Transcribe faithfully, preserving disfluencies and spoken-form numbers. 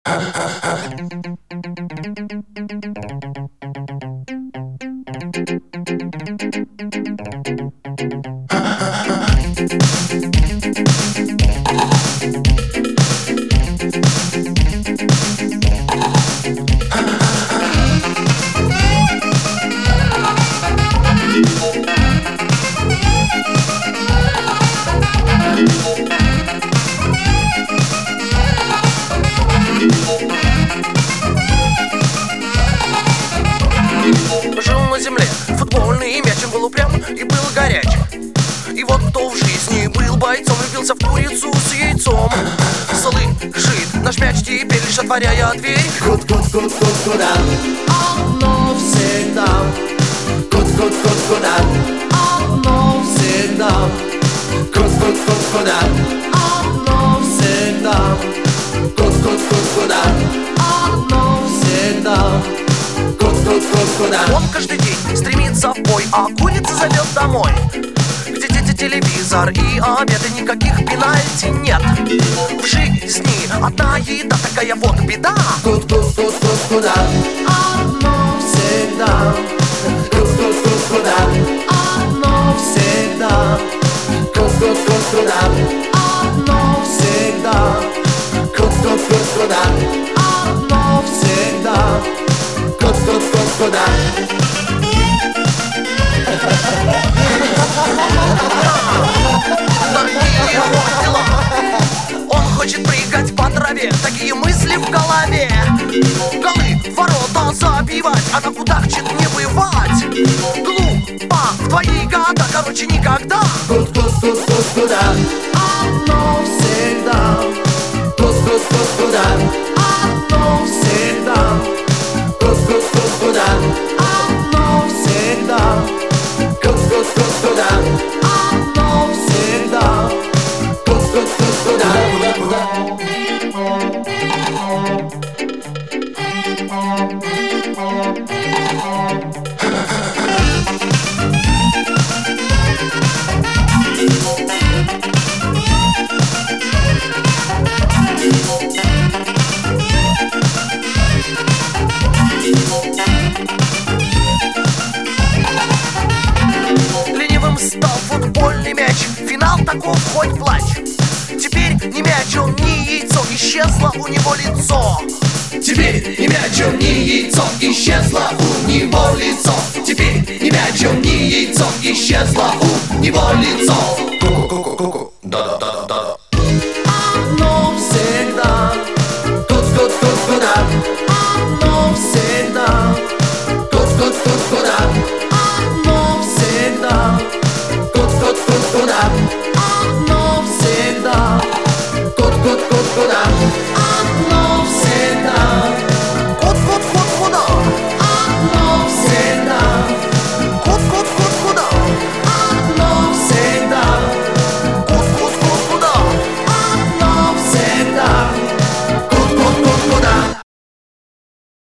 Жил на земле футбольный мяч, он был упрям и был горяч. И вот кто в жизни был бойцом, влюбился в курицу с яйцом. Слышит наш мяч теперь, лишь отворяя дверь. Кот, кот, кот, кот, кода, Одно всегда, кот, кот, кот, кода, одно всегда, кот, кот, кот, кода, одно всегда, кот, кот, кот, кода, одно всегда. кот, кот, кот, кода. Он каждый день стремится в бой, а курица зовет домой, где дети, телевизор и обед, и никаких пенальти нет. В жизни одна еда, такая вот беда. Кот, кот, кот, кот, кода, Одно всегда, кот, кот, кот, кода, одно всегда, кот, кот, кот, кода, одно всегда, кот, кот, кот, кода, одно всегда. кот, кот, кот, кода. Такие его дела. Он хочет прыгать по траве, такие мысли в голове. Голы в ворота забивать, а на кудахчет не бывать. Глупо в твои года, короче, никогда. Кот, кот, кот, кот, кода, Одно всегда, кот, кот, кот, кода, одно всегда, кот, кот, кот, кода, одно всегда, кот, кот, кот, кода, одно всегда. кот, кот, кот, кода. Ленивым стал футбольный мяч, финал таков, хоть плачь. Теперь не мяч, он не яйцо, исчезло у него лицо. Теперь не мяч, он не яйцо, исчезло у него лицо. Теперь не мяч, он не яйцо, исчезло у него лицо.